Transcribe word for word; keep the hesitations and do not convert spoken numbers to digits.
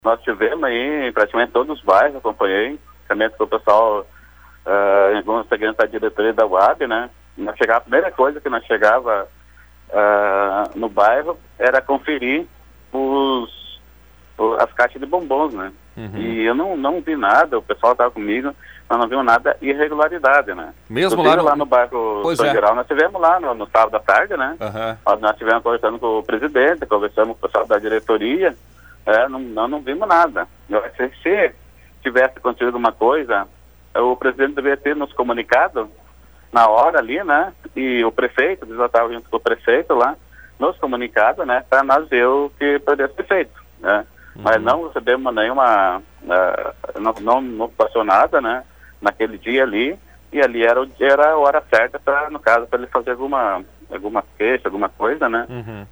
Nós tivemos aí em praticamente todos os bairros, acompanhei, também com o pessoal, uh, em alguns segmentos da diretoria da U A B, né? Nós chegava, a primeira coisa que nós chegava uh, no bairro era conferir os, os, as caixas de bombons, né? Uhum. E eu não, não vi nada, o pessoal estava comigo, nós não vimos nada irregularidade, né? Mesmo lá no... lá no bairro São é. Geral, nós tivemos lá no, no sábado da tarde, né? Uhum. Nós, nós tivemos conversando com o presidente, conversamos com o pessoal da diretoria, é, não, não, não vimos nada. Se, se tivesse acontecido alguma coisa, o presidente deveria ter nos comunicado na hora ali, né? E o prefeito, eles já estavam junto com o prefeito lá, nos comunicado, né? Para nós ver o que poderia ser feito, né? Uhum. Mas não recebemos nenhuma, uh, não, não, não passou nada, né? Naquele dia ali, e ali era, era a hora certa para, no caso, para ele fazer alguma, alguma queixa, alguma coisa, né? Uhum.